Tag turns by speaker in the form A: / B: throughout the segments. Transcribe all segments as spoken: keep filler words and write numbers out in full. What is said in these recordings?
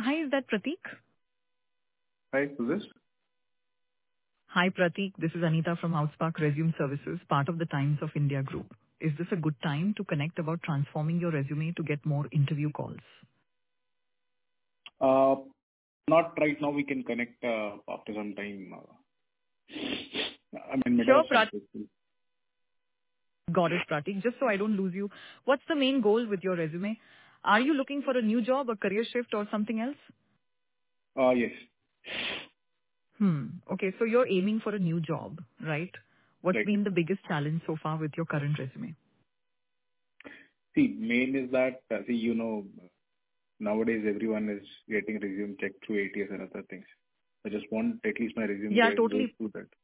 A: Hi, is that Prateek?
B: Hi, who's this?
A: Hi, Prateek. This is Anita from Outspark Resume Services, part of the Times of India Group. Is this a good time to connect about transforming your resume to get more interview calls?
B: Uh, Not right now. We can connect uh after some time. uh, I'm in middle
A: Sure,
B: of
A: Prateek.
B: something.
A: Got it, Prateek. Just so I don't lose you, what's the main goal with your resume? Are you looking for a new job, a career shift, or something else?
B: Uh, Yes.
A: Hmm. Okay, so you're aiming for a new job, right? What's
B: Right.
A: been the biggest challenge so far with your current resume?
B: See, main is that, uh, see, you know, nowadays everyone is getting resume checked through A T S and other things. I just want at least my resume
A: Yeah,
B: go- goes
A: totally.
B: through that.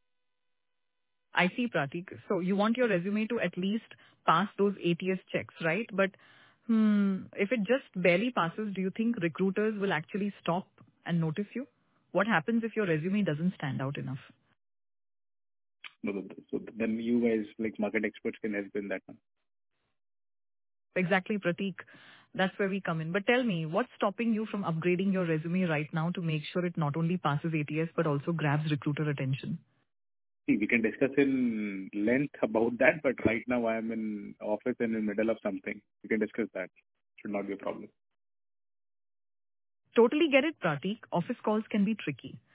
A: I see, Pratik. So you want your resume to at least pass those A T S checks, right? But hmm, if it just barely passes, do you think recruiters will actually stop and notice you? What happens if your resume doesn't stand out enough?
B: No, no, no. So then you guys, like market experts, can help in that one.
A: Exactly, Pratik. That's where we come in. But tell me, what's stopping you from upgrading your resume right now to make sure it not only passes A T S but also grabs recruiter attention?
B: See, we can discuss in length about that, but right now I am in office and in middle of something. We can discuss that. Should not be a problem.
A: Totally get it, Pratik. Office calls can be tricky.